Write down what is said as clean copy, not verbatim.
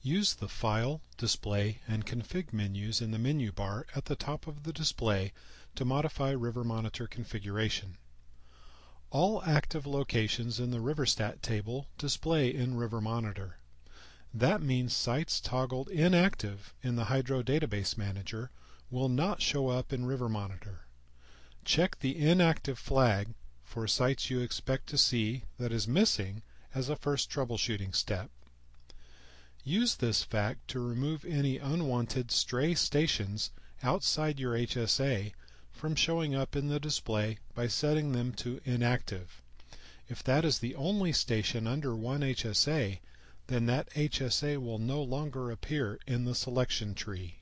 Use the File, Display, and Config menus in the menu bar at the top of the display to modify River Monitor configuration. All active locations in the RiverStat table display in River Monitor. That means sites toggled inactive in the Hydro Database Manager will not show up in River Monitor. Check the inactive flag for sites you expect to see that is missing as a first troubleshooting step. Use this fact to remove any unwanted stray stations outside your HSA from showing up in the display by setting them to inactive. If that is the only station under one HSA, then that HSA will no longer appear in the selection tree.